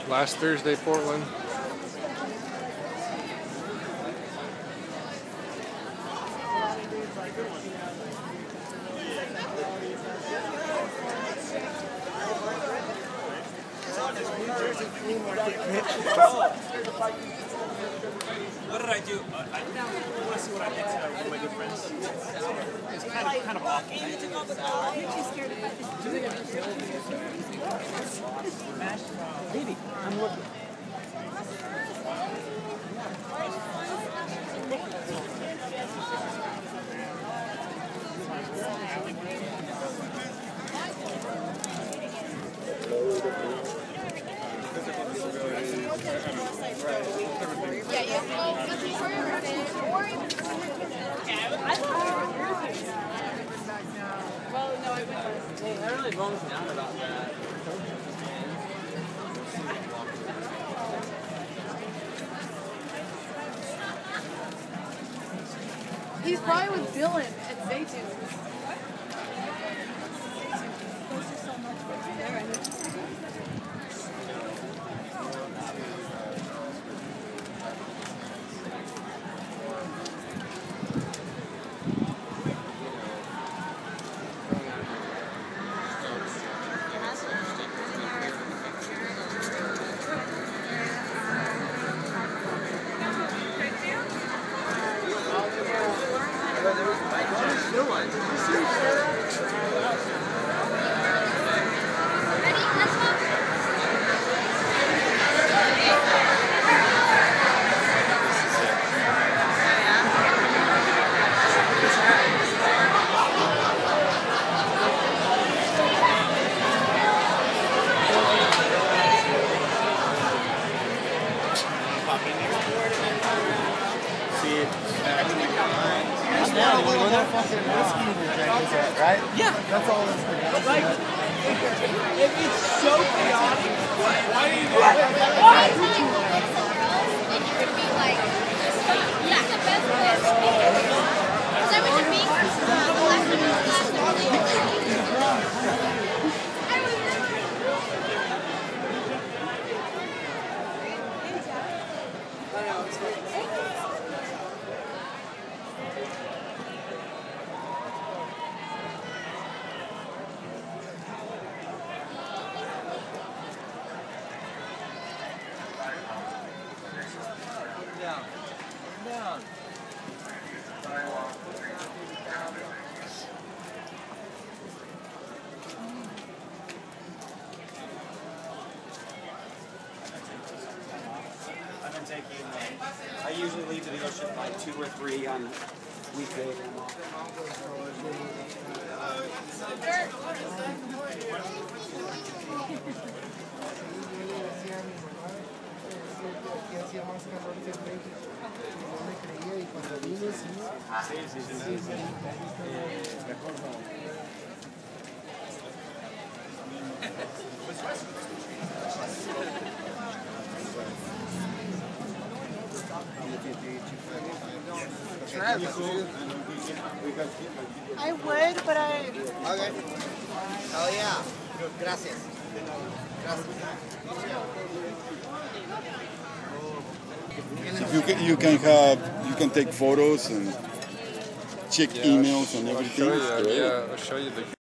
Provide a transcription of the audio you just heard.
Last Thursday, Portland. What did I do? I want to see what I did to one of my good friends. It's kind of awful. Baby, I'm looking. That really bums me out about that. He's probably with Dylan at Zaytun. Right? Yeah. That's all this thing. Like, it's so chaotic. Why do you do down. I've been taking, I usually leave the dealership by 2 or 3 on weekdays. I would, but I... Okay. Oh yeah. Gracias. You can take photos and check emails and everything. I'll show you the